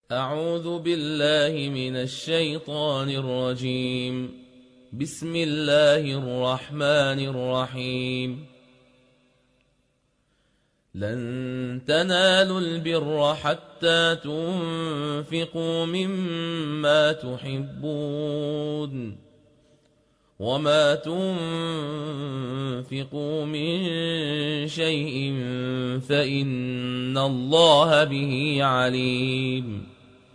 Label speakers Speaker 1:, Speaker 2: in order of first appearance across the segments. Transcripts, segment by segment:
Speaker 1: أعوذ بالله من الشيطان الرجيم. بسم الله الرحمن الرحيم. لن تنالوا البر حتى تنفقوا مما تحبون وما تنفقوا من شيء فإن الله به عليم.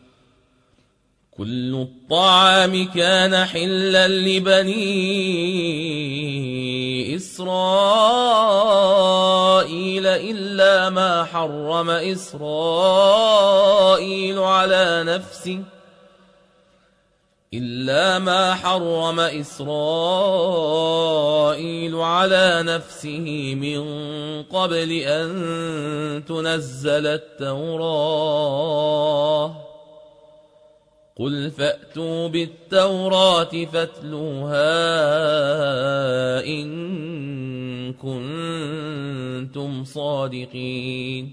Speaker 1: كل الطعام كان حلا لبني إسرائيل إلا ما حرم إسرائيل على نفسه من قبل أن تنزل التوراة. قل فأتوا بالتوراة فاتلوها إن كنتم صادقين.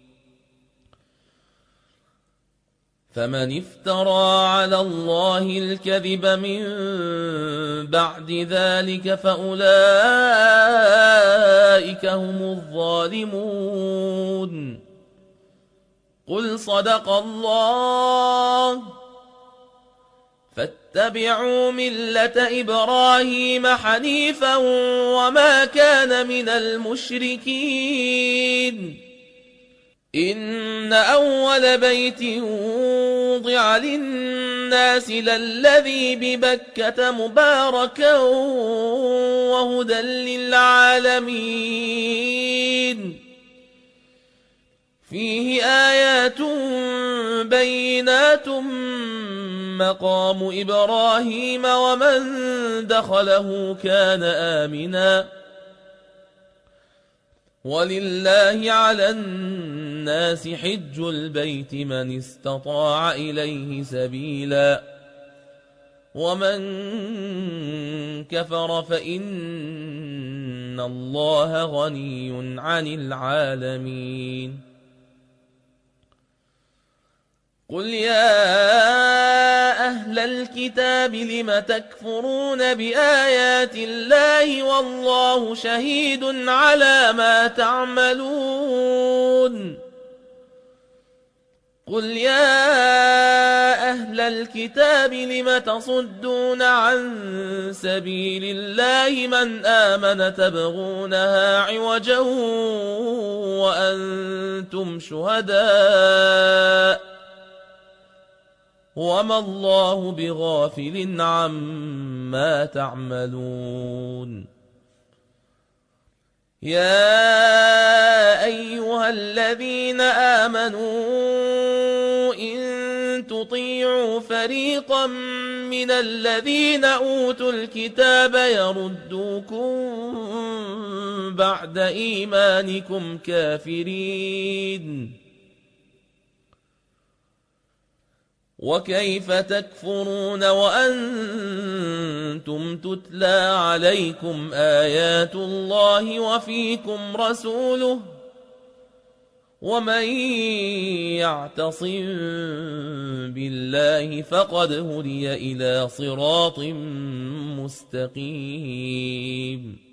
Speaker 1: فمن افترى على الله الكذب من بعد ذلك فأولئك هم الظالمون. قل صدق الله. فاتبعوا ملة إبراهيم حنيفا وما كان من المشركين. إن أول بيت وضع للناس للذي ببكة مباركا وهدى للعالمين. فيه آيات بينات مقام إبراهيم ومن دخله كان آمنا. ولله على الناس حج البيت من استطاع إليه سبيلا ومن كفر فإن الله غني عن العالمين. قل يا أهل الكتاب لم تكفرون بآيات الله والله شهيد على ما تعملون. قل يا أهل الكتاب لم تصدون عن سبيل الله من آمن تبغونها عوجا وأنتم شهداء وما الله بغافل عما تعملون. يا أيها الذين آمنوا إن تطيعوا فريقا من الذين أوتوا الكتاب يردوكم بعد إيمانكم كافرين. وكيف تكفرون وأنتم تتلى عليكم آيات الله وفيكم رسوله ومن يعتصم بالله فقد هدي إلى صراط مستقيم.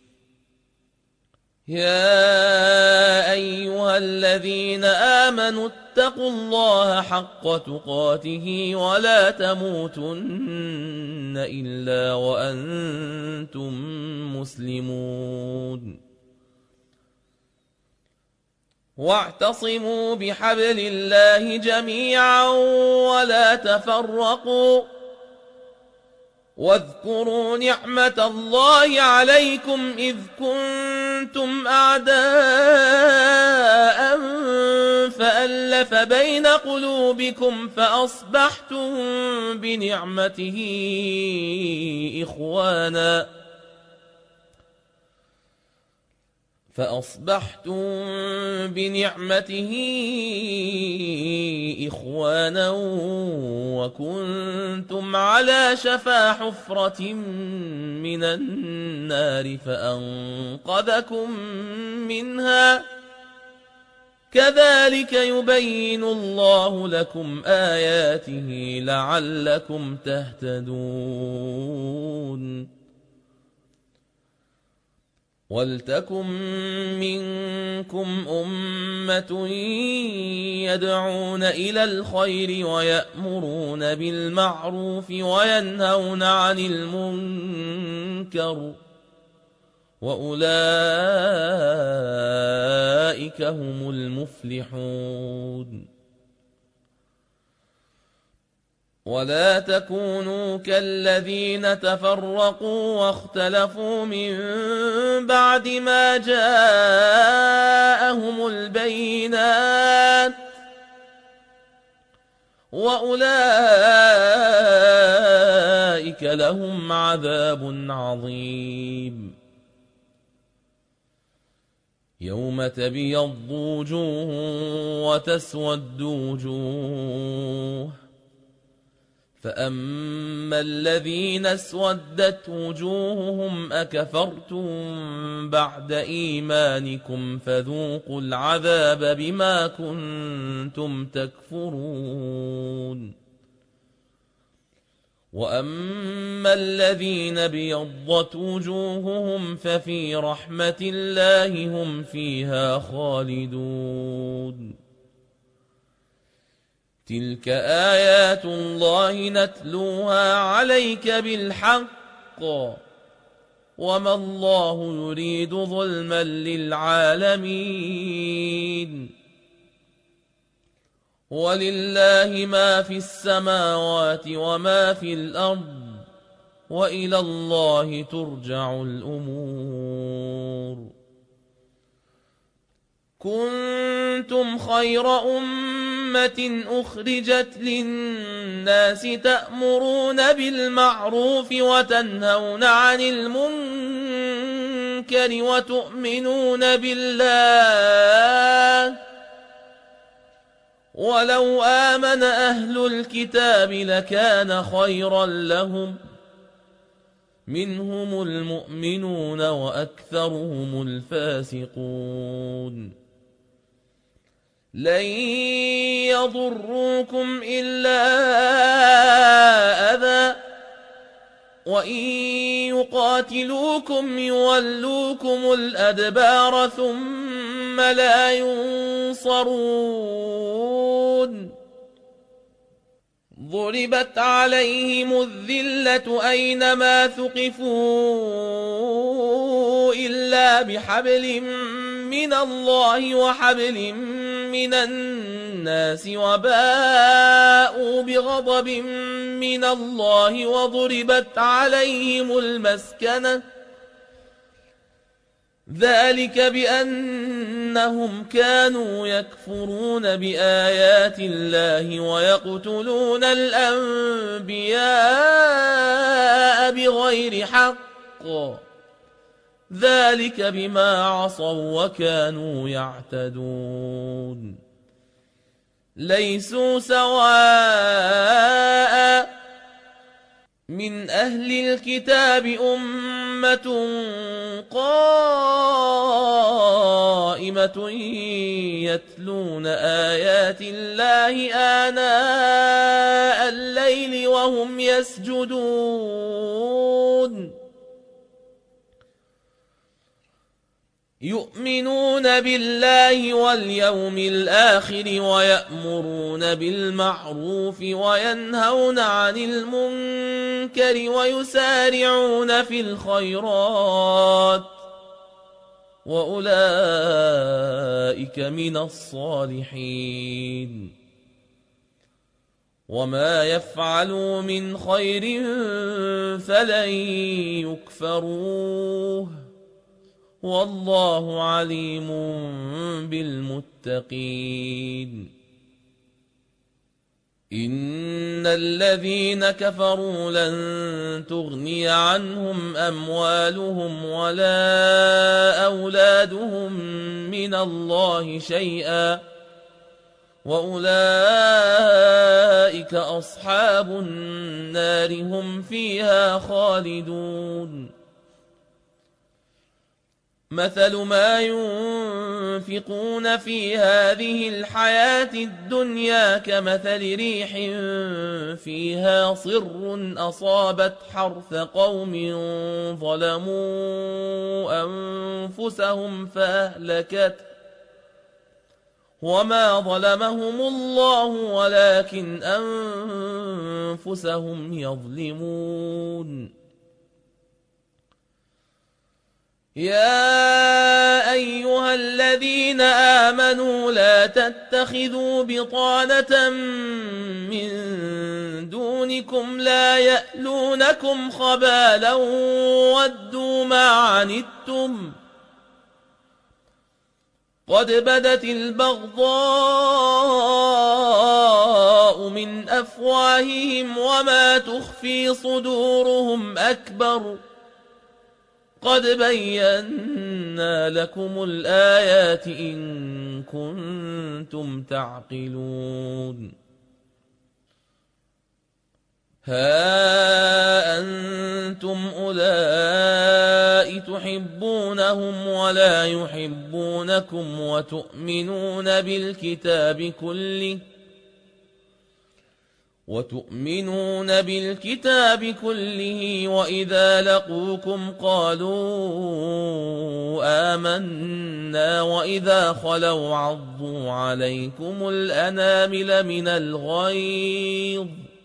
Speaker 1: يا أيها الذين آمنوا اتقوا الله حق تقاته ولا تموتن إلا وأنتم مسلمون. واعتصموا بحبل الله جميعا ولا تفرقوا. واذكروا نعمة الله عليكم إذ كنتم أعداء فألف بين قلوبكم فأصبحتم بنعمته إخوانا وكنتم على شفا حفرة من النار فأنقذكم منها كذلك يبين الله لكم آياته لعلكم تهتدون ولتكن منكم أمة يدعون إلى الخير ويأمرون بالمعروف وينهون عن المنكر وأولئك هم المفلحون ولا تكونوا كالذين تفرقوا واختلفوا من بعد ما جاءهم البينات وأولئك لهم عذاب عظيم يوم تبيض وجوه وتسود وجوه فأما الذين اسودت وجوههم أكفرتم بعد إيمانكم فذوقوا العذاب بما كنتم تكفرون وأما الذين بيضت وجوههم ففي رحمة الله هم فيها خالدون تلك آيات الله نتلوها عليك بالحق وما الله يريد ظلما للعالمين ولله ما في السماوات وما في الأرض وإلى الله ترجع الأمور كنتم خير أمة أخرجت للناس تأمرون بالمعروف وتنهون عن المنكر وتؤمنون بالله ولو آمن أهل الكتاب لكان خيرا لهم منهم المؤمنون وأكثرهم الفاسقون لن يضروكم إلا أذى وإن يقاتلوكم يولوكم الأدبار ثم لا ينصرون ضربت عليهم الذلة أينما ثقفوا إلا بحبل من الله وحبل من الناس وباءوا بغضب من الله وضربت عليهم المسكنة ذلك بأنهم كانوا يكفرون بآيات الله ويقتلون الأنبياء بغير حق ذلك بما عصوا وكانوا يعتدون ليسوا سواء من أهل الكتاب أمة قائمة يتلون آيات الله آناء الليل وهم يسجدون يؤمنون بالله واليوم الآخر ويأمرون بالمعروف وينهون عن المنكر ويسارعون في الخيرات وأولئك من الصالحين وما يفعلوا من خير فلن يكفروه والله عليم بالمتقين إن الذين كفروا لن تغني عنهم أموالهم ولا أولادهم من الله شيئا وأولئك أصحاب النار هم فيها خالدون مثل ما ينفقون في هذه الحياة الدنيا كمثل ريح فيها صر أصابت حرث قوم ظلموا أنفسهم فأهلكته وما ظلمهم الله ولكن أنفسهم يظلمون. يا أيها الذين آمنوا لا تتخذوا بطانة من دونكم لا يألونكم خبالا ودوا ما عنتم قد بدت البغضاء من أفواههم وما تخفي صدورهم أكبر قد بينا لكم الآيات إن كنتم تعقلون. ها أنتم أولئك تحبونهم ولا يحبونكم وتؤمنون بالكتاب كله وإذا لقوكم قالوا آمنا وإذا خلوا عضوا عليكم الأنامل من الغيظ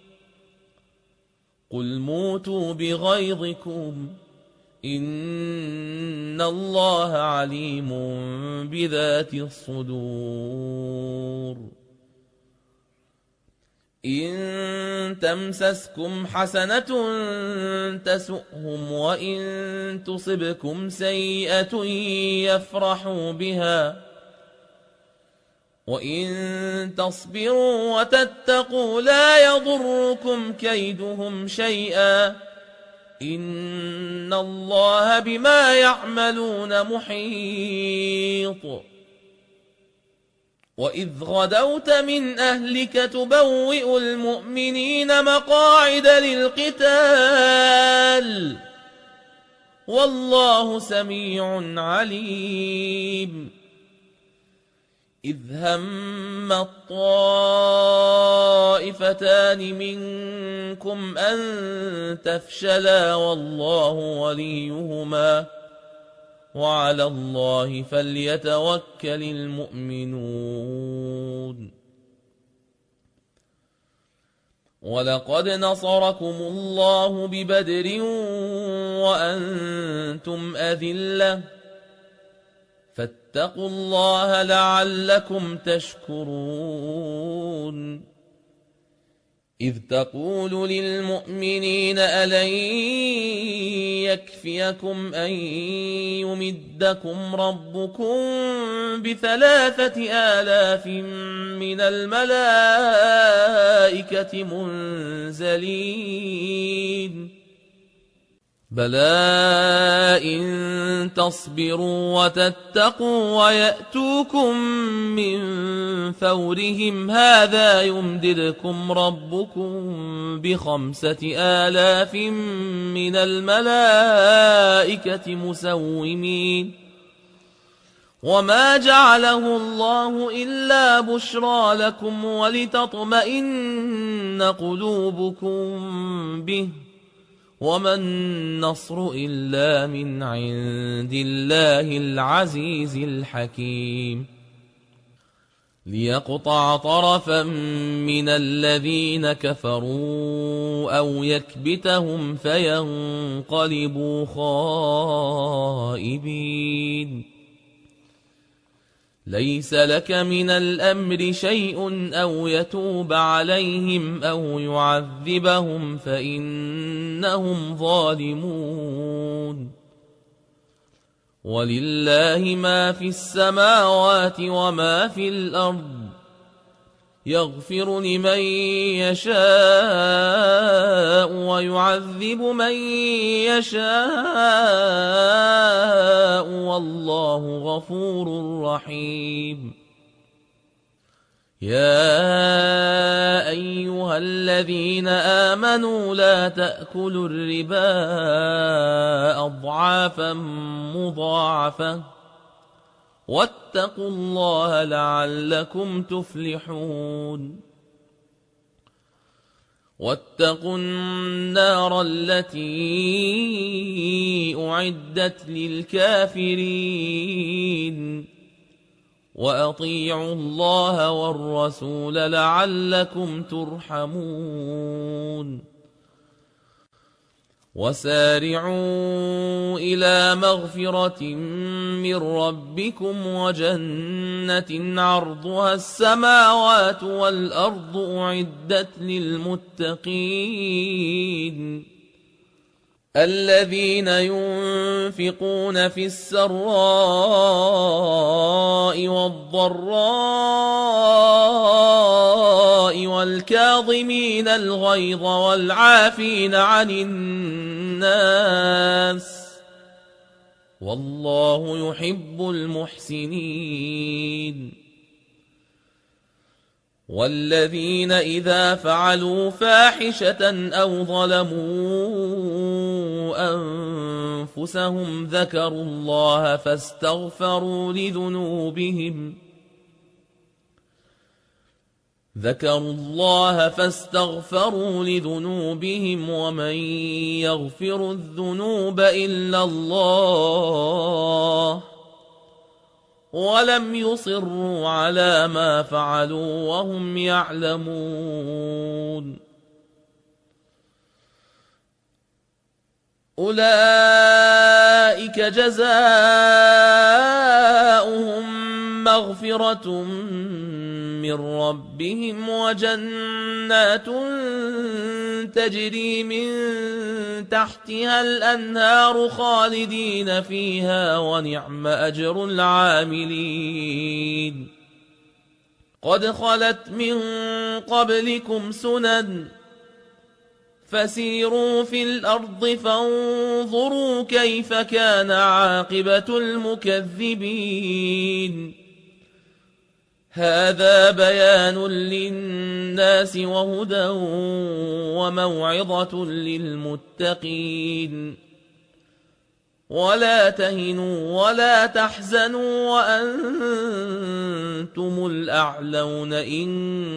Speaker 1: قل موتوا بغيظكم إن الله عليم بذات الصدور. إن تمسسكم حسنة تسؤهم وإن تصبكم سيئة يفرحوا بها وإن تصبروا وتتقوا لا يضركم كيدهم شيئا إن الله بما يعملون محيط. وإذ غدوت من أهلك تبوئ المؤمنين مقاعد للقتال والله سميع عليم. إذ هم الطائفتان منكم أن تفشلا والله وليهما وعلى الله فليتوكل المؤمنون. ولقد نصركم الله ببدر وأنتم أذلة فاتقوا الله لعلكم تشكرون. إذ تقول للمؤمنين ألن يكفيكم أن يمدكم ربكم ب3,000 من الملائكة منزلين بلى إن تصبروا وتتقوا ويأتوكم من فورهم هذا يمددكم ربكم ب5,000 من الملائكة مسومين وما جعله الله إلا بشرى لكم ولتطمئن قلوبكم به وما النصر إلا من عند الله العزيز الحكيم. ليقطع طرفا من الذين كفروا أو يكبتهم فينقلبوا خائبين. ليس لك من الأمر شيء أو يتوب عليهم أو يعذبهم فإنهم ظالمون. ولله ما في السماوات وما في الأرض يغفر لمن يشاء ويعذب من يشاء والله غفور رحيم. يا أيها الذين آمنوا لا تأكلوا الربا أضعافا مضاعفة واتقوا الله لعلكم تفلحون واتقوا النار التي أعدت للكافرين وأطيعوا الله والرسول لعلكم ترحمون وسارعوا إلى مغفرة من ربكم وجنة عرضها السماوات والأرض أعدت للمتقين الذين ينفقون في السراء والضراء والكاظمين الغيظ والعافين عن الناس والله يحب المحسنين والذين إذا فعلوا فاحشة أو ظلموا أنفسهم ذكروا الله فاستغفروا لذنوبهم ومن يغفر الذنوب إلا الله ولم يصروا على ما فعلوا وهم يعلمون أولئك جزاؤهم مغفرة من ربهم وجنات تجري من تحتها الأنهار خالدين فيها ونعم أجر العاملين قد خلت من قبلكم سنن فسيروا في الأرض فانظروا كيف كان عاقبة المكذبين هذا بيان للناس وهدى وموعظة للمتقين ولا تهنوا ولا تحزنوا وأنتم الأعلون إن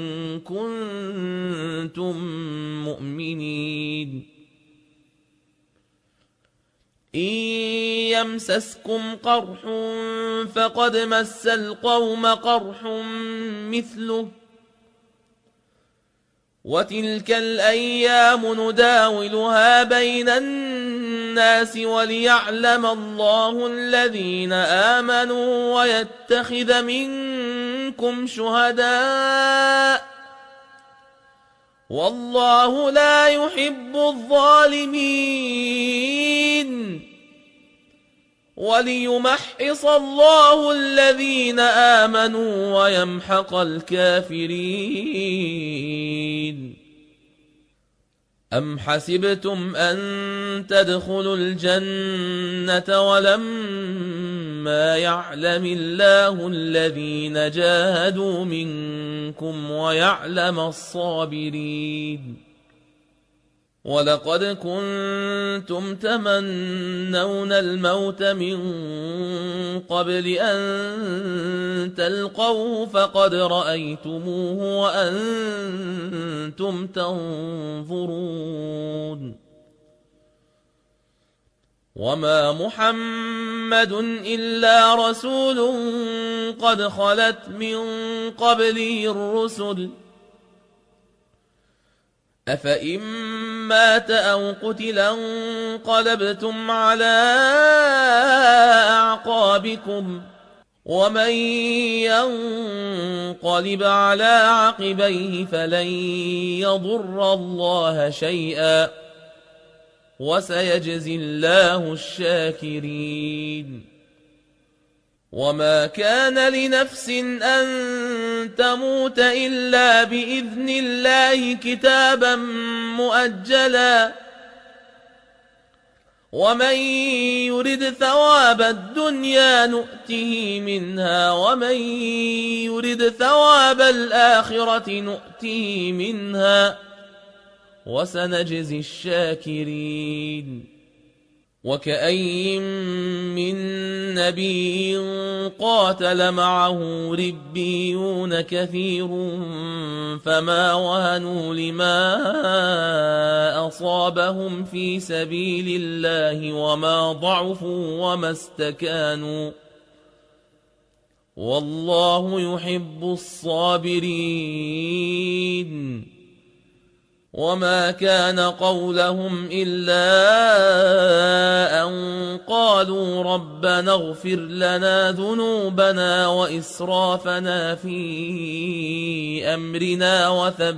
Speaker 1: كنتم مؤمنين إن يمسسكم قرح فقد مس القوم قرح مثله وتلك الأيام نداولها بين الناس وليعلم الله الذين آمنوا ويتخذ منكم شهداء والله لا يحب الظالمين وليمحص الله الذين آمنوا ويمحق الكافرين أم حسبتم أن تدخلوا الجنة ولما يعلم الله الذين جاهدوا منكم ويعلم الصابرين ولقد كنتم تمنون الموت من قبل أن تلقوه فقد رأيتموه وأنتم تنظرون وما محمد إلا رسول قد خلت من قبله الرسل أفإن مات أو قتلا انقلبتم على أعقابكم ومن ينقلب على عقبيه فلن يضر الله شيئا وسيجزي الله الشاكرين وما كان لنفس أن تموت إلا بإذن الله كتابا مؤجلا ومن يرد ثواب الدنيا نؤته منها ومن يرد ثواب الآخرة نؤته منها وسنجزي الشاكرين. وكأين من نبي قاتل معه ربيون كثير فما وهنوا لما أصابهم في سبيل الله وما ضعفوا وما استكانوا والله يحب الصابرين. وما كان قولهم إلا أن قالوا ربنا اغفر لنا ذنوبنا وإسرافنا في أمرنا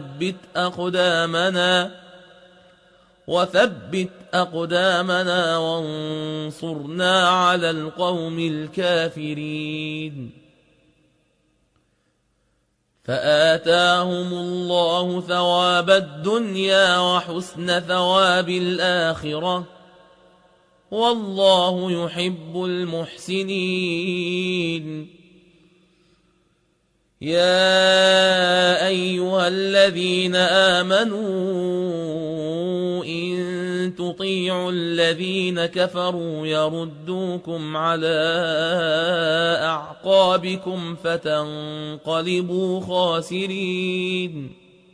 Speaker 1: وثبت أقدامنا وانصرنا على القوم الكافرين. فآتاهم الله ثواب الدنيا وحسن ثواب الآخرة والله يحب المحسنين. يا أيها الذين آمنوا إن تطيعوا الذين كفروا يردوكم على أعقابكم فتنقلبوا خاسرين.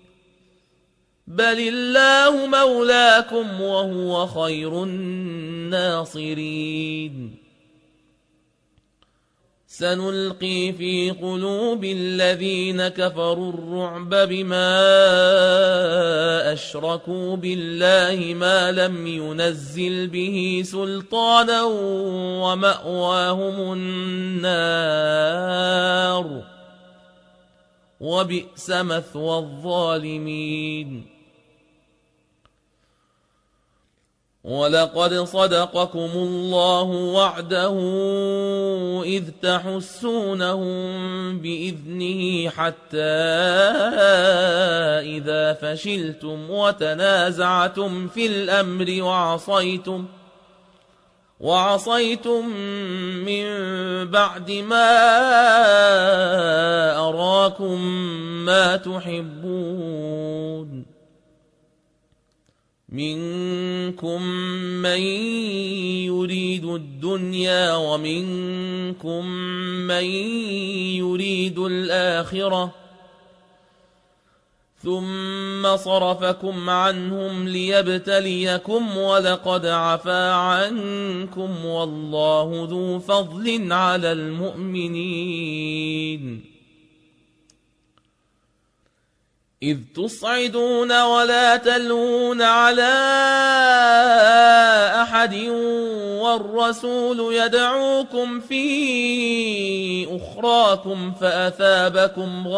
Speaker 1: بل الله مولاكم وهو خير الناصرين. سنلقي في قلوب الذين كفروا الرعب بما أشركوا بالله ما لم ينزل به سلطانا ومأواهم النار وبئس مثوى الظالمين. ولقد صدقكم الله وعده إذ تحسونهم بإذنه حتى إذا فشلتم وتنازعتم في الأمر وعصيتم من بعد ما أراكم ما تحبون منكم من يريد الدنيا ومنكم من يريد الآخرة ثم صرفكم عنهم ليبتليكم ولقد عفا عنكم والله ذو فضل على المؤمنين. إذ تصعدون ولا تلوون على أحد والرسول يدعوكم في أخراكم فأثابكم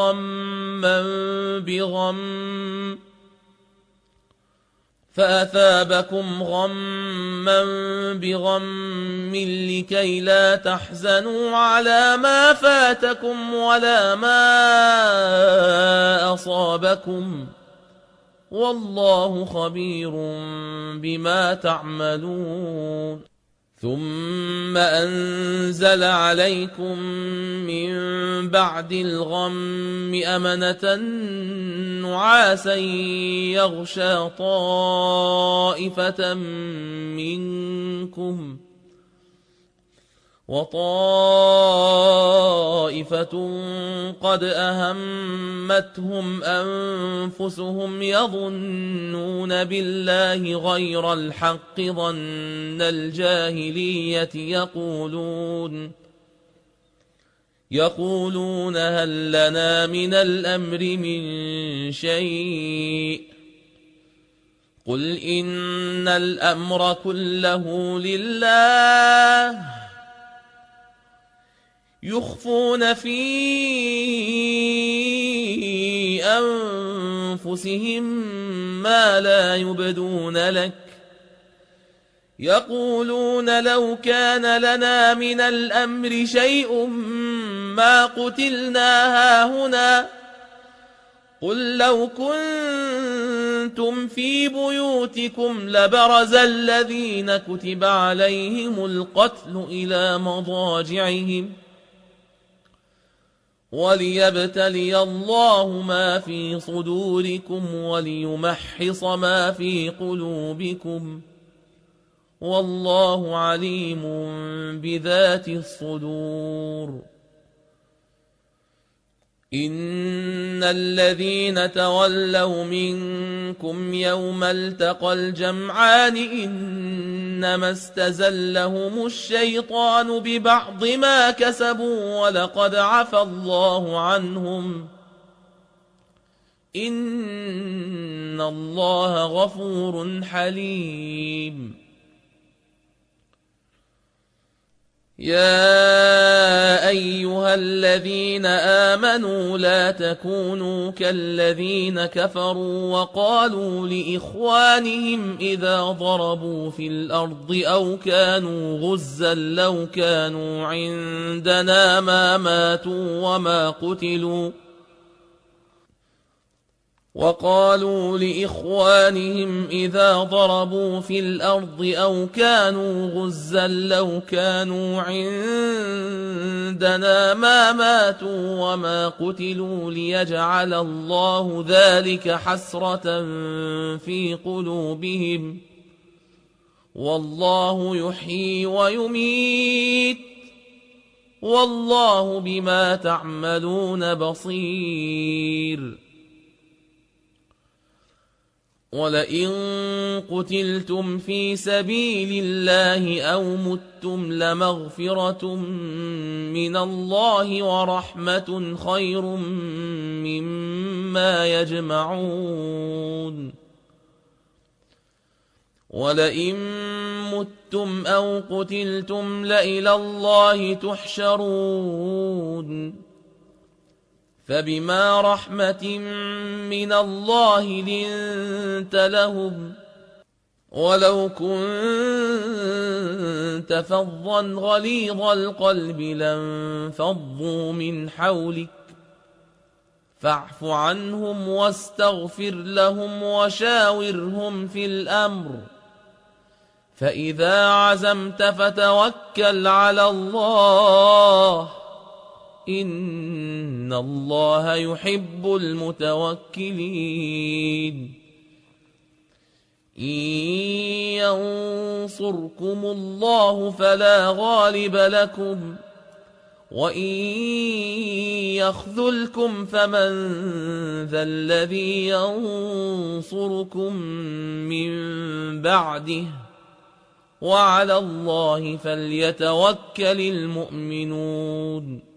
Speaker 1: غما بغم لكي لا تحزنوا على ما فاتكم ولا ما أصابكم والله خبير بما تعملون. ثم أنزل عليكم من بعد الغم أمنة نعاسا يغشى طائفة منكم وطائفة قد أهمتهم أنفسهم يظنون بالله غير الحق ظن الجاهلية يقولون هل لنا من الأمر من شيء قل إن الأمر كله لله يخفون في أنفسهم ما لا يبدون لك يقولون لو كان لنا من الأمر شيء ما قتلنا هاهنا قل لو كنتم كنتم في بيوتكم لبرز الذين كتب عليهم القتل إلى مضاجعهم وليبتلي الله ما في صدوركم وليمحص ما في قلوبكم والله عليم بذات الصدور. إن الذين تولوا منكم يوم التقى الجمعان إنما استزلهم الشيطان ببعض ما كسبوا ولقد عفى الله عنهم إن الله غفور حليم. يا أيها الذين آمنوا لا تكونوا كالذين كفروا وقالوا لإخوانهم إذا ضربوا في الأرض أو كانوا غزا لو كانوا عندنا ما ماتوا وما قتلوا وقالوا لإخوانهم إذا ضربوا في الأرض أو كانوا غزا لو كانوا عندنا ما ماتوا وما قتلوا ليجعل الله ذلك حسرة في قلوبهم والله يحيي ويميت والله بما تعملون بصير. ولئن قتلتم في سبيل الله أو متم لمغفرة من الله ورحمة خير مما يجمعون. ولئن متم أو قتلتم لإلى الله تحشرون. فبما رحمة من الله لنت لهم ولو كنت فظا غليظ القلب لانفضوا من حولك فاعف عنهم واستغفر لهم وشاورهم في الأمر فإذا عزمت فتوكل على الله إن الله يحب المتوكلين. إن ينصركم الله فلا غالب لكم وإن يخذلكم فمن ذا الذي ينصركم من بعده وعلى الله فليتوكل المؤمنون.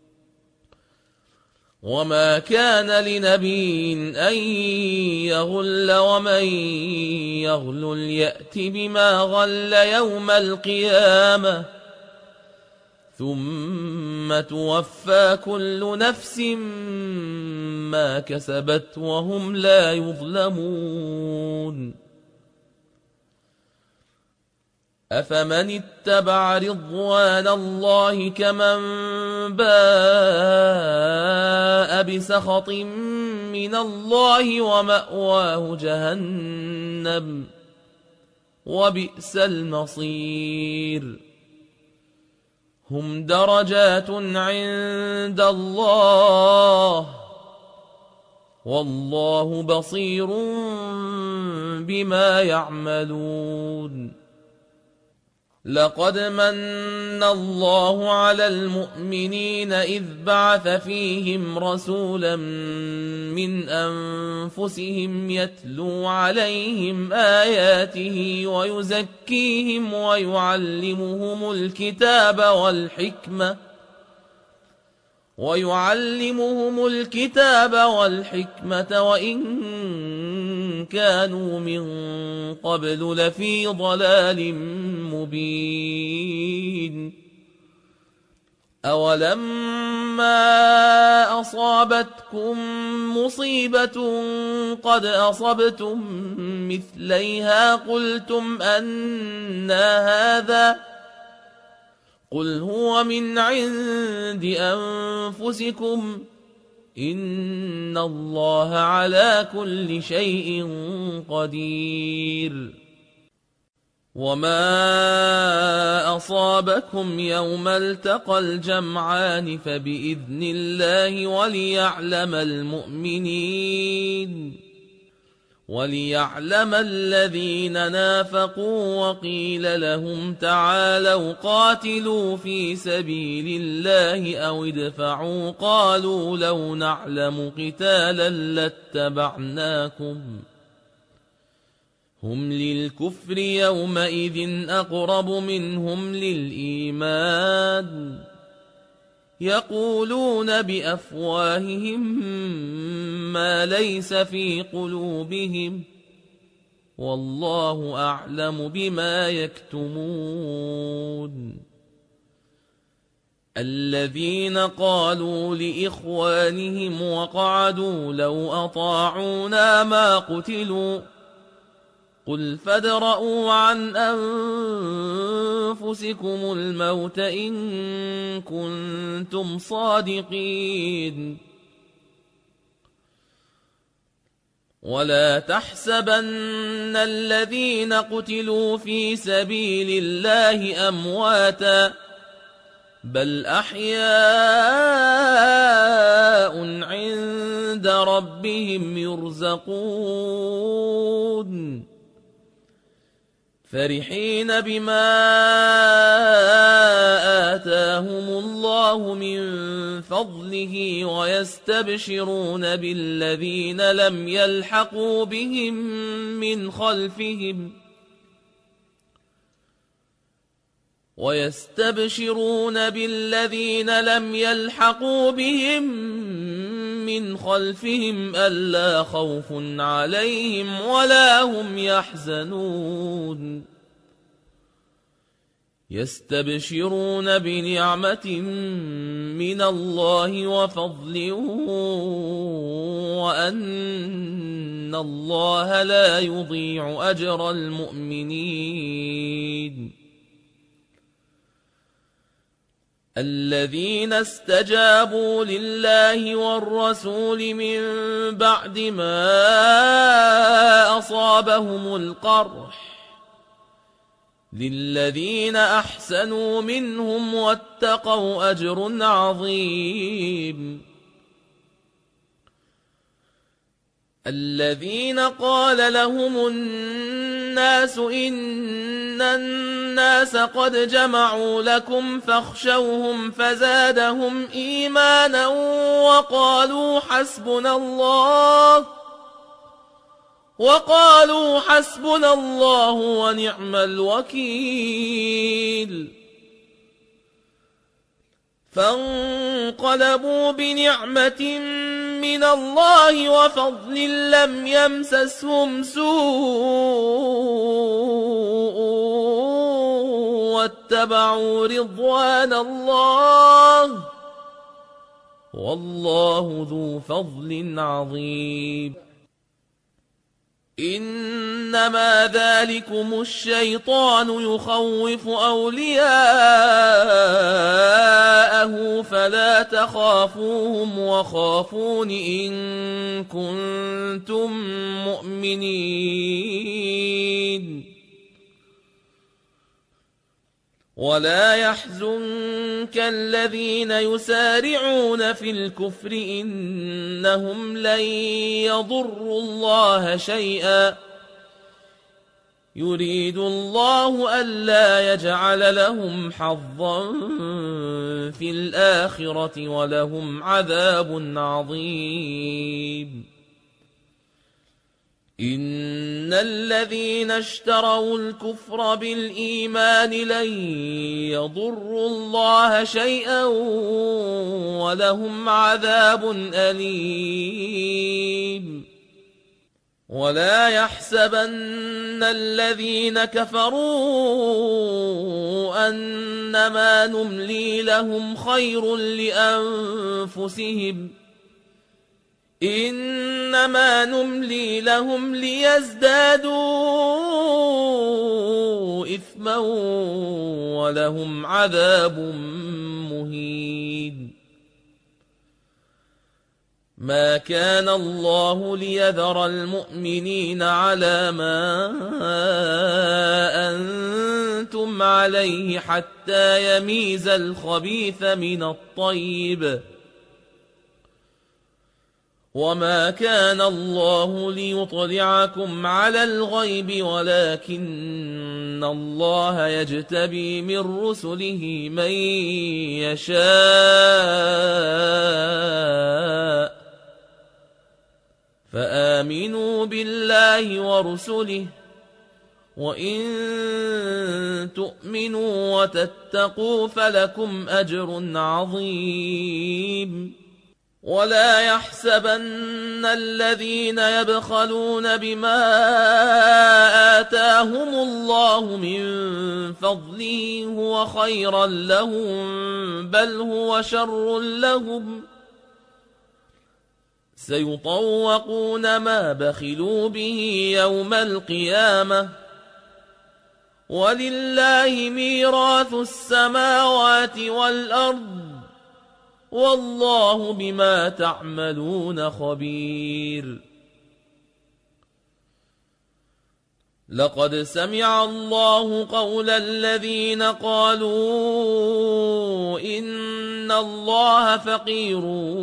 Speaker 1: وما كان لنبي أن يغل ومن يغل يأت بما غل يوم القيامة ثم توفى كل نفس ما كسبت وهم لا يظلمون. أفمن اتبع رضوان الله كمن باء بسخط من الله ومأواه جهنم وبئس المصير. هم درجات عند الله والله بصير بما يعملون. لقد من الله على المؤمنين إذ بعث فيهم رسولا من أنفسهم يتلو عليهم آياته ويزكيهم ويعلمهم الكتاب والحكمة وإن كانوا من قبل لفي ضلال مبين. أولما أصابتكم مصيبة قد أصبتم مثليها قلتم أنى هذا قل هو من عند أنفسكم إن الله على كل شيء قدير. وما أصابكم يوم التقى الجمعان فبإذن الله وليعلم الذين نافقوا وقيل لهم تعالوا قاتلوا في سبيل الله أو ادفعوا قالوا لو نعلم قتالا لاتبعناكم هم للكفر يومئذ أقرب منهم للإيمان يقولون بأفواههم ما ليس في قلوبهم والله أعلم بما يكتمون. الذين قالوا لإخوانهم وقعدوا لو أطاعونا ما قتلوا قل فادرءوا عن أنفسكم الموت إن كنتم صادقين. ولا تحسبن الذين قتلوا في سبيل الله أمواتا بل أحياء عند ربهم يرزقون فرحين بما آتاهم الله من فضله ويستبشرون بالذين لم يلحقوا بهم من خلفهم ألا خوف عليهم ولا هم يحزنون. يستبشرون بنعمة من الله وفضل وأن الله لا يضيع أجر المؤمنين. الذين استجابوا لله والرسول من بعد ما أصابهم القرح للذين أحسنوا منهم واتقوا أجر عظيم. الذين قال لهم الناس إن الناس قد جمعوا لكم فاخشوهم فزادهم إيمانا وقالوا حسبنا الله ونعم الوكيل. فانقلبوا بنعمة من الله وفضل لم يمسسهم سوء واتبعوا رضوان الله والله ذو فضل عظيم. إنما ذلكم الشيطان يخوف أولياءه فلا تخافوهم وخافون إن كنتم مؤمنين. ولا يحزنك الذين يسارعون في الكفر إنهم لن يضروا الله شيئا يريد الله ألا يجعل لهم حظا في الآخرة ولهم عذاب عظيم. إن الذين اشتروا الكفر بالإيمان لن يضروا الله شيئا ولهم عذاب أليم. ولا يحسبن الذين كفروا أنما نملي لهم خير لأنفسهم إنما نملي لهم ليزدادوا إثما ولهم عذاب مهين. ما كان الله ليذر المؤمنين على ما أنتم عليه حتى يميز الخبيث من الطيب، وما كان الله ليطلعكم على الغيب ولكن الله يجتبي من رسله من يشاء، فآمنوا بالله ورسله، وإن تؤمنوا وتتقوا فلكم أجر عظيم. ولا يحسبن الذين يبخلون بما آتاهم الله من فضله هو خيرا لهم، بل هو شر لهم، سيطوقون ما بخلوا به يوم القيامة، ولله ميراث السماوات والأرض، والله بما تعملون خبير. لقد سمع الله قول الذين قالوا إن الله فقير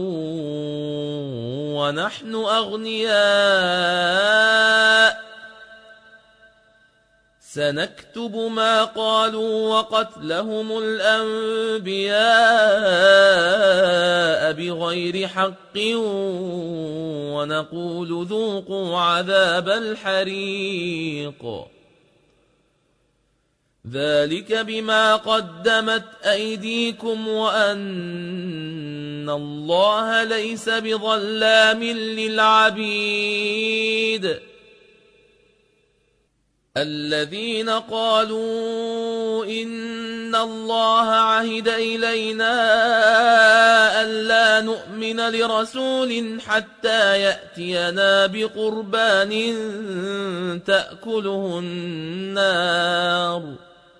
Speaker 1: ونحن أغنياء، سنكتب ما قالوا وقتلهم الأنبياء بغير حق، ونقول ذوقوا عذاب الحريق، ذلك بما قدمت أيديكم وأن الله ليس بظلام للعبيد. الذين قالوا إن الله عهد إلينا ألا نؤمن لرسول حتى يأتينا بقربان تأكله النار،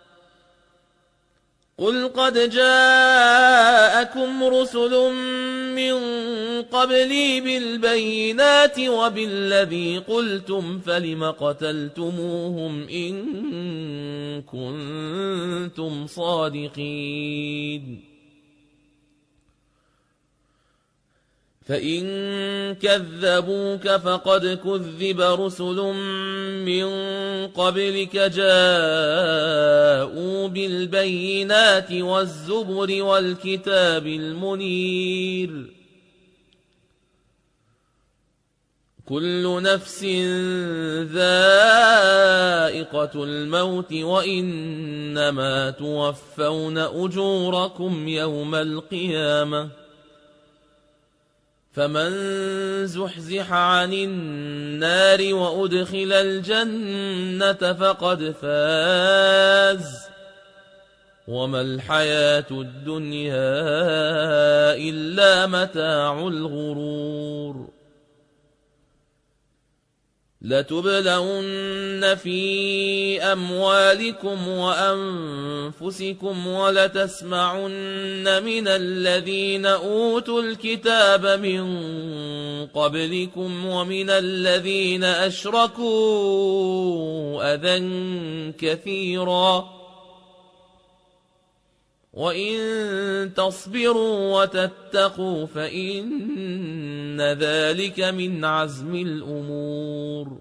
Speaker 1: قل قد جاءكم رسل من قبلي بالبينات وبالذي قلتم فلم قتلتموهم إن كنتم صادقين. فإن كذبوك فقد كذب رسل من قبلك جاءوا بالبينات والزبر والكتاب المنير، كل نفس ذائقة الموت وإنما توفون أجوركم يوم القيامة، فمن زحزح عن النار وأدخل الجنة فقد فاز، وما الحياة الدنيا إلا متاع الغرور. لتبلون في أموالكم وأنفسكم ولتسمعن من الذين أوتوا الكتاب من قبلكم ومن الذين أشركوا أذى كثيرا، وإن تصبروا وتتقوا فإن ذلك من عزم الأمور.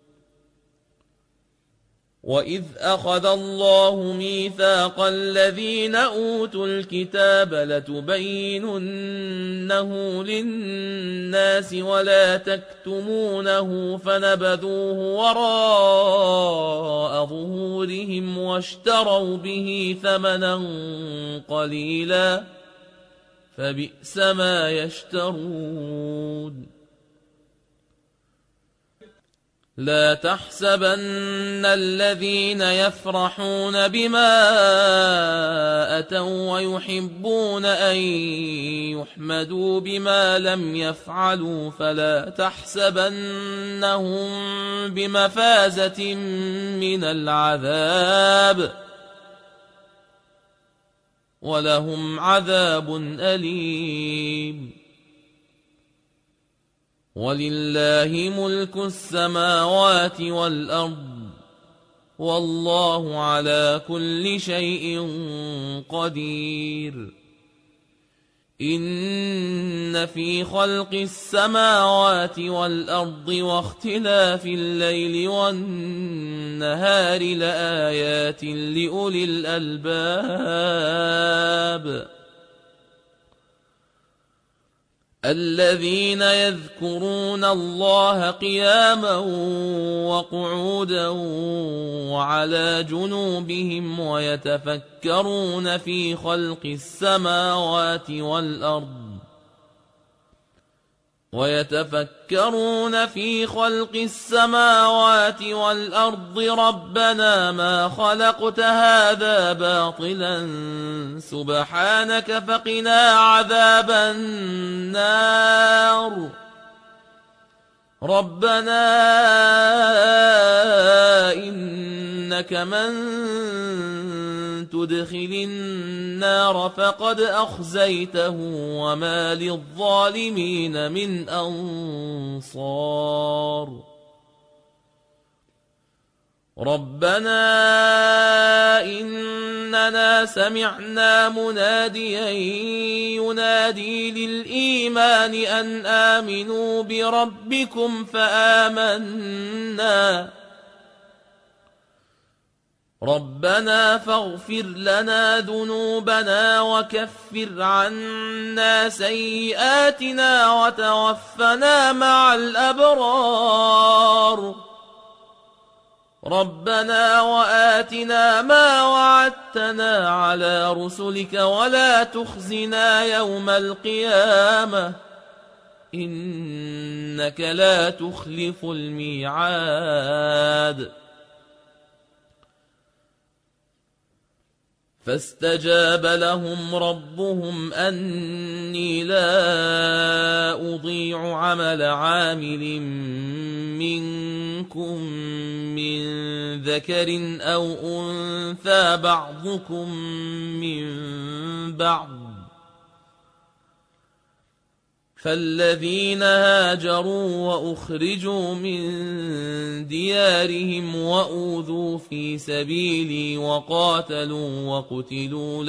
Speaker 1: وإذ أخذ الله ميثاق الذين أوتوا الكتاب لتبيننه للناس ولا تكتمونه فنبذوه وراء ظهورهم واشتروا به ثمنا قليلا فبئس ما يشترون. لا تحسبن الذين يفرحون بما أتوا ويحبون أن يحمدوا بما لم يفعلوا فلا تحسبنهم بمفازة من العذاب ولهم عذاب أليم. ولله ملك السماوات والأرض والله على كل شيء قدير إن في خلق السماوات والأرض واختلاف الليل والنهار لآيات لأولي الألباب الذين يذكرون الله قياما وقعودا وعلى جنوبهم ويتفكرون في خلق السماوات والأرض ربنا ما خلقت هذا باطلا سبحانك فقنا عذاب النار ربنا إنك من تدخل النار فقد أخزيته وما للظالمين من أنصار ربنا إننا سمعنا مناديا ينادي للإيمان أن آمنوا بربكم فآمنا ربنا فاغفر لنا ذنوبنا وكفر عنا سيئاتنا وتوفنا مع الأبرار ربنا وآتنا ما وعدتنا على رسلك ولا تخزنا يوم القيامة إنك لا تخلف الميعاد فاستجاب لهم ربهم أني لا أضيع عمل عامل منكم من ذكر أو أنثى بعضكم من بعض فالذين هاجروا وأخرجوا من ديارهم وأوذوا في سبيلي وقاتلوا وقتلوا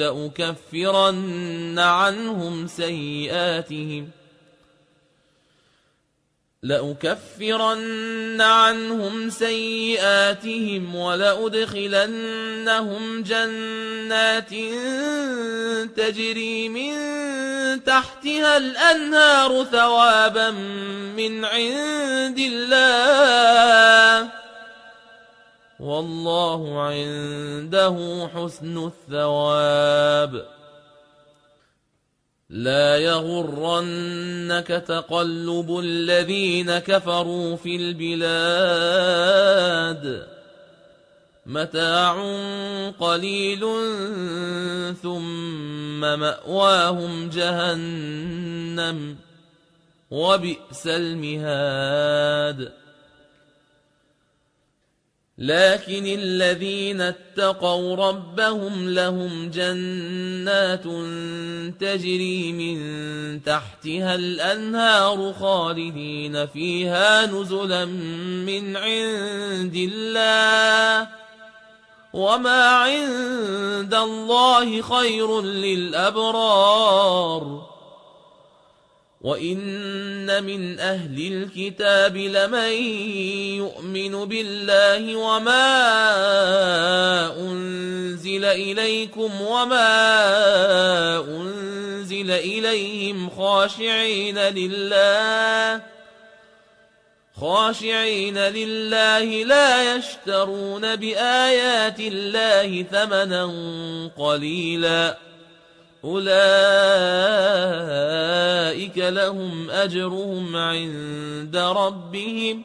Speaker 1: لأكفرن عنهم سيئاتهم ولأدخلنهم جنات تجري من تحتها الأنهار ثوابا من عند الله والله عنده حسن الثواب لا يغرنك تقلب الذين كفروا في البلاد متاع قليل ثم مأواهم جهنم وبئس المهاد لكن الذين اتقوا ربهم لهم جنات تجري من تحتها الأنهار خالدين فيها نزلا من عند الله وما عند الله خير للأبرار وإن من أهل الكتاب لمن يؤمن بالله وما أنزل إليكم وما أنزل إليهم خاشعين لله لا يشترون بآيات الله ثمنا قليلا أولئك لهم أجرهم عند ربهم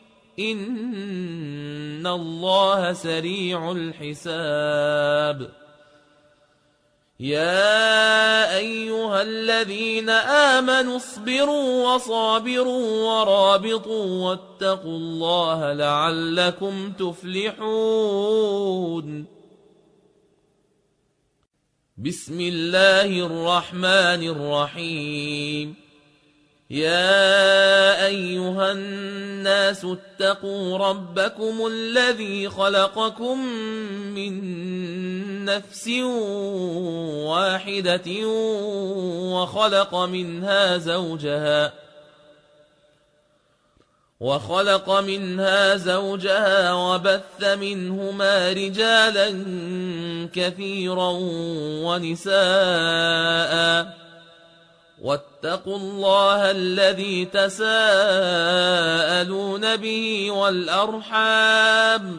Speaker 1: إن الله سريع الحساب يا أيها الذين آمنوا اصبروا وصابروا ورابطوا واتقوا الله لعلكم تفلحون بسم الله الرحمن الرحيم يا أيها الناس اتقوا ربكم الذي خلقكم من نفس واحدة وخلق منها زوجها وبث منهما رجالا كثيرا ونساء واتقوا الله الذي تساءلون به والأرحام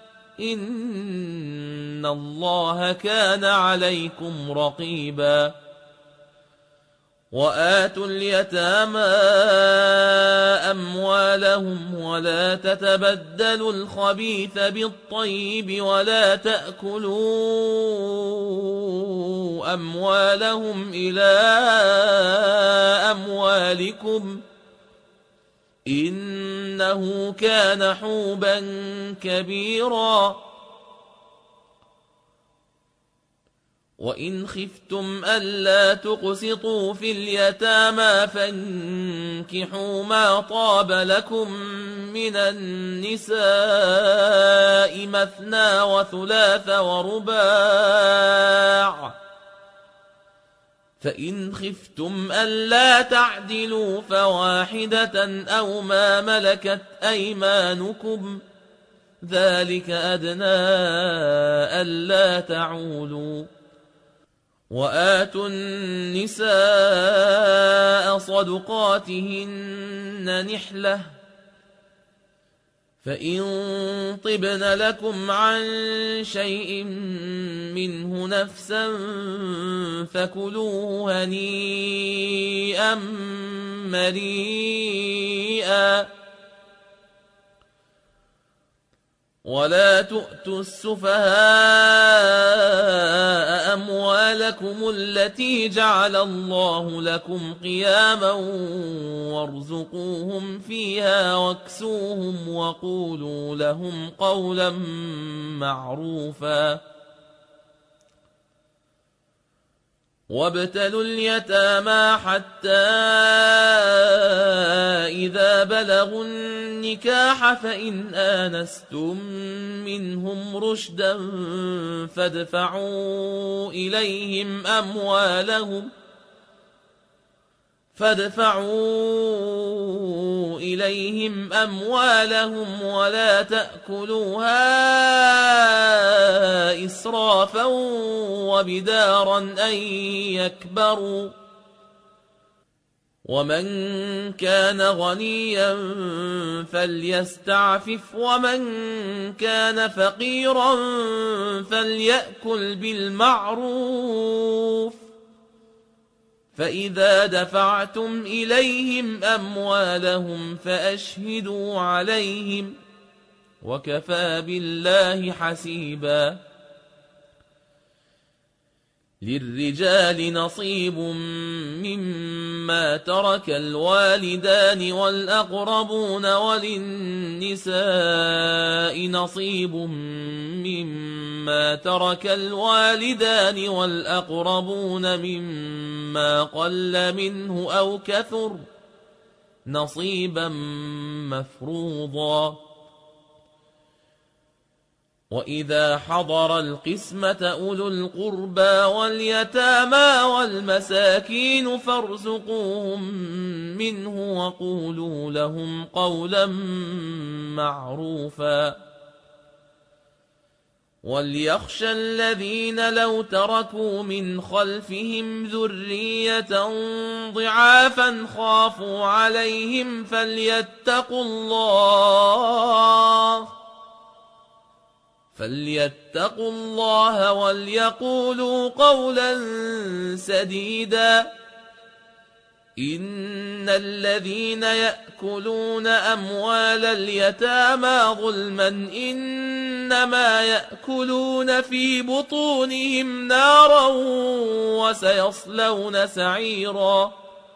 Speaker 1: إن الله كان عليكم رقيبا وآتوا اليتامى أموالهم ولا تتبدلوا الخبيث بالطيب ولا تأكلوا أموالهم إلى أموالكم إنه كان حوبا كبيرا وإن خفتم ألا تقسطوا في اليتامى فانكحوا ما طاب لكم من النساء مثنى وثلاث ورباع فإن خفتم ألا تعدلوا فواحدة أو ما ملكت أيمانكم ذلك أدنى ألا تعولوا وآتوا النساء صدقاتهن نحلة فإن طبن لكم عن شيء منه نفسا فكلوه هنيئا مريئا ولا تؤتوا السفهاء أموالكم التي جعل الله لكم قياما وارزقوهم فيها واكسوهم وقولوا لهم قولا معروفا وابتلوا اليتامى حتى إذا بلغوا النكاح فإن آنستم منهم رشدا فادفعوا إليهم أموالهم ولا تأكلوها إسرافا وبدارا أن يكبروا ومن كان غنيا فليستعفف ومن كان فقيرا فليأكل بالمعروف فإذا دفعتم إليهم أموالهم فأشهدوا عليهم وكفى بالله حسيبا للرجال نصيب مما ترك الوالدان والأقربون وللنساء نصيب مما ترك الوالدان والأقربون مما قل منه أو كثر نصيبا مفروضا وإذا حضر القسمة أولو القربى واليتامى والمساكين فارزقوهم منه وقولوا لهم قولا معروفا وليخشى الذين لو تركوا من خلفهم ذرية ضعافا خافوا عليهم فليتقوا الله وليقولوا قولا سديدا إن الذين يأكلون أموال اليتامى ظلما إنما يأكلون في بطونهم نارا وسيصلون سعيرا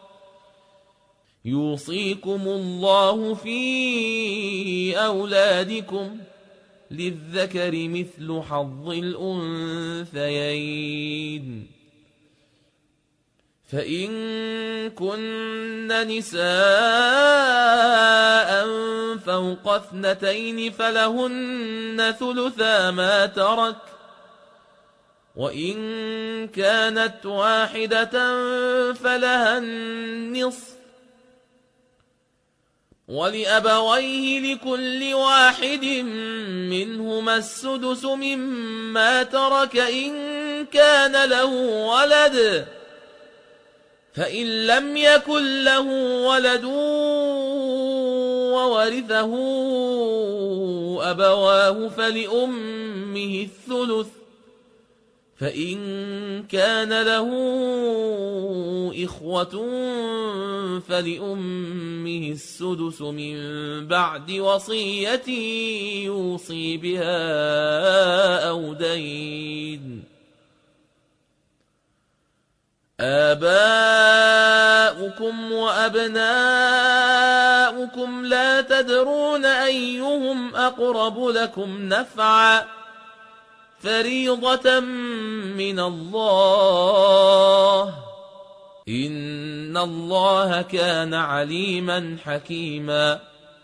Speaker 1: يوصيكم الله في أولادكم للذكر مثل حظ الأنثيين فإن كن نساء فوق 2 فلهن ثلثا ما ترك، وإن كانت واحدة فلها النصف، ولأبويه لكل واحد منهما السدس مما ترك إن كان له ولد، فإن لم يكن له ولد وورثه أبواه فلأمه الثلث، فإن كان له إخوة فلأمه السدس من بعد وصية يوصي بها أو دين. آباؤكم وأبناؤكم لا تدرون أيهم أقرب لكم نفعا، فريضة من الله، إن الله كان عليما حكيما.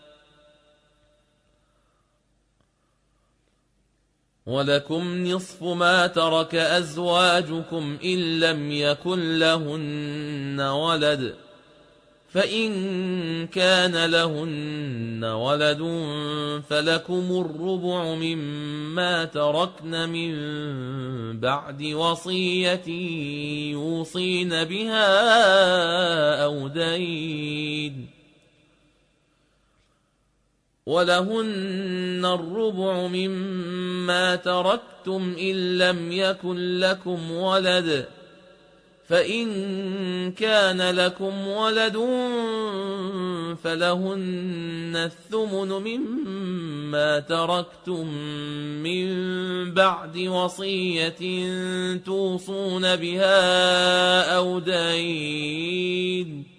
Speaker 1: ولكم نصف ما ترك أزواجكم إن لم يكن لهن ولد، فإن كان لهن ولد فلكم الربع مما تركن من بعد وصية يوصين بها أو دين، ولهن الربع مما تركتم إن لم يكن لكم ولد، فإن كان لكم ولد فلهن الثمن مما تركتم من بعد وصية توصون بها أو دين.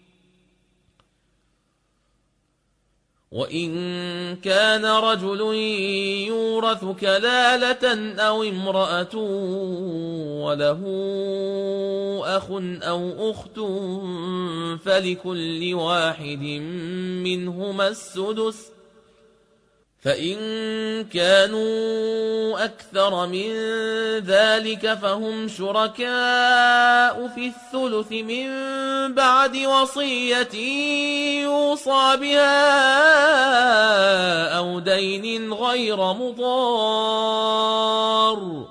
Speaker 1: وإن كان رجل يورث كلالة أو امرأة وله أخ أو أخت فلكل واحد منهما السدس، فإن كانوا أكثر من ذلك فهم شركاء في الثلث من بعد وصية يوصى بها أو دين غير مضار،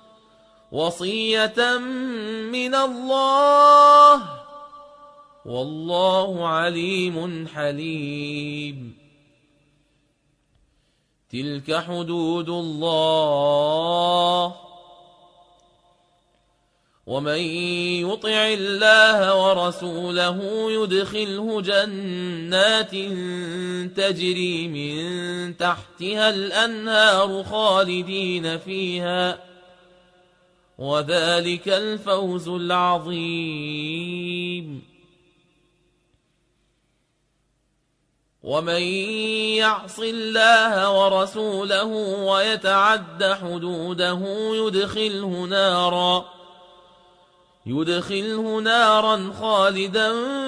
Speaker 1: وصية من الله، والله عليم حليم. تلك حدود الله، ومن يطع الله ورسوله يدخله جنات تجري من تحتها الأنهار خالدين فيها، وذلك الفوز العظيم. ومن يعص الله ورسوله ويتعد حدوده يدخله نارا خالدا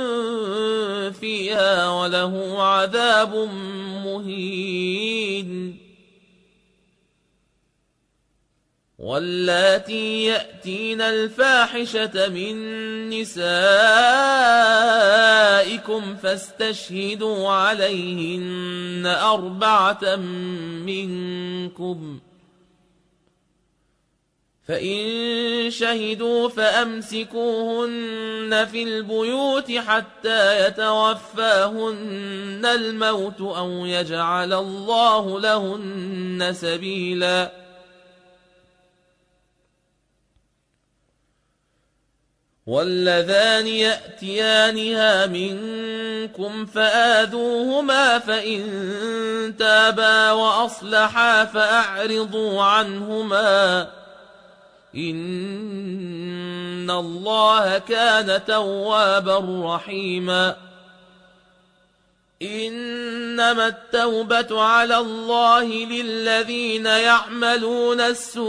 Speaker 1: فيها وله عذاب مهين. واللاتي يأتين الفاحشة من نسائكم فاستشهدوا عليهن 4 منكم، فإن شهدوا فأمسكوهن في البيوت حتى يتوفاهن الموت أو يجعل الله لهن سبيلا. واللذان يأتيانها منكم فآذوهما فإن تابا وأصلحا فأعرضوا عنهما، إن الله كان توابا رحيما. إنما التوبة على الله للذين يعملون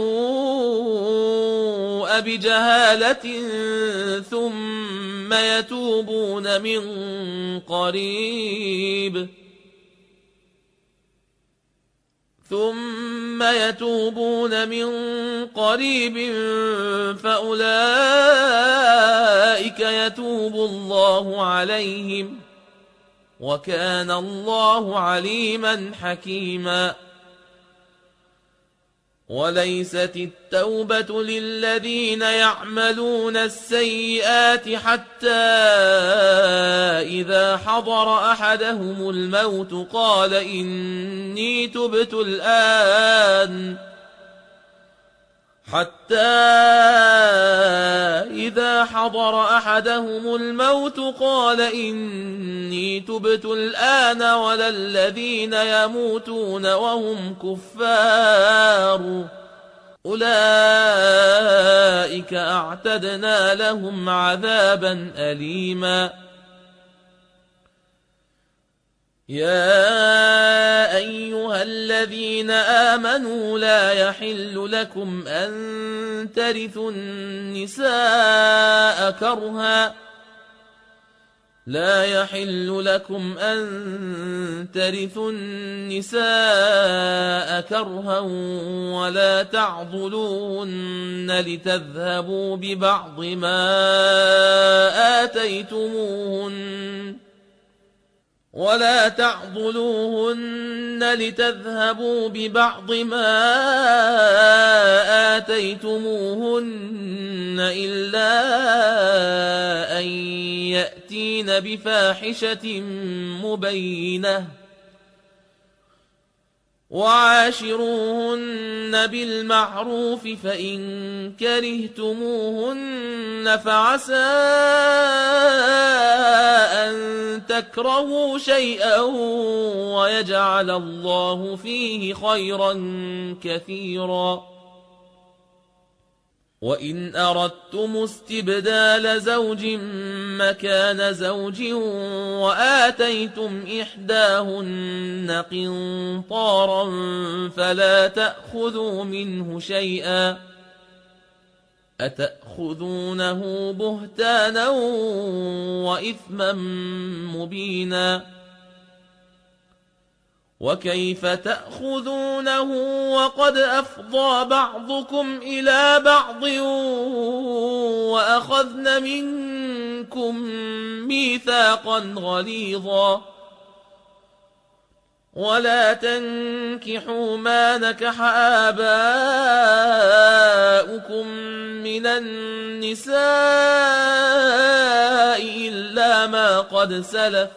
Speaker 1: السوء بجهالة ثم يتوبون من قريب فأولئك يتوب الله عليهم وكان الله عليما حكيما. وليست التوبة للذين يعملون السيئات حتى إذا حضر أحدهم الموت قال إني تبت الآن ولا الذين يموتون وهم كفار أولئك أعتدنا لهم عذابا أليما. يا أيها الذين آمنوا لا يحل لكم أن ترثوا النساء كرها ولا تعضلوهن لتذهبوا ببعض ما آتيتموهن إلا أن يأتين بفاحشة مبينة وعاشروهن بالمعروف فإن كرهتموهن فعسى أن تكرهوا شيئا ويجعل الله فيه خيرا كثيرا. وإن أردتم استبدال زوج مكان زوج وآتيتم إحداهن قنطارا فلا تأخذوا منه شيئا أتأخذونه بهتانا وإثما مبينا. وكيف تأخذونه وقد أفضى بعضكم إلى بعض وأخذن منكم ميثاقا غليظا. ولا تنكحوا ما نكح آباؤكم من النساء إلا ما قد سلف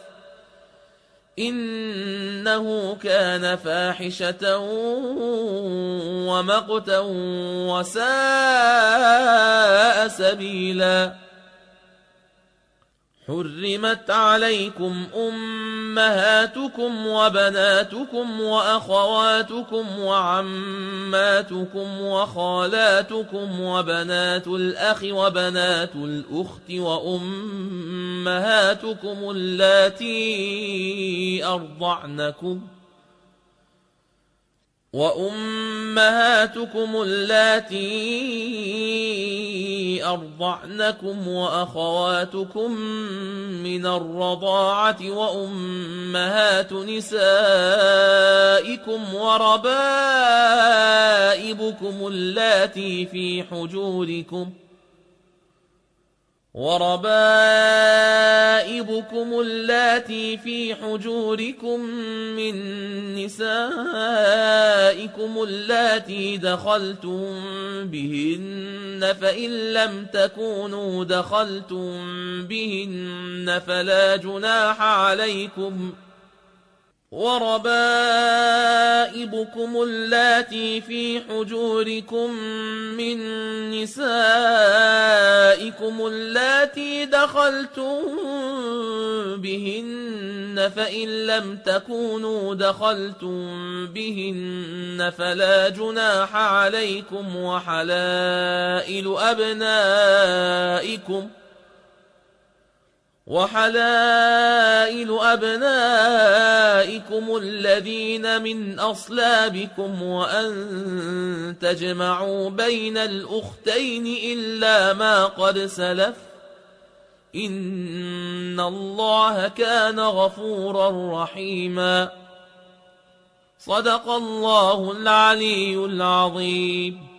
Speaker 1: إنه كان فاحشة ومقتا وساء سبيلا. حرمت عليكم أمهاتكم وبناتكم وأخواتكم وعماتكم وخالاتكم وبنات الأخ وبنات الأخت وأمهاتكم اللاتي أرضعنكم وأخواتكم من الرضاعة وأمهات نسائكم وربائبكم اللاتي في حجوركم من نسائكم اللاتي دخلتم بهن فإن لم تكونوا دخلتم بهن فلا جناح عليكم وربائبكم اللاتي في حجوركم من نسائكم اللاتي دخلتم بهن فإن لم تكونوا دخلتم بهن فلا جناح عليكم وحلائل أبنائكم الذين من أصلابكم وأن تجمعوا بين الأختين إلا ما قد سلف إن الله كان غفورا رحيما. صدق الله العلي العظيم.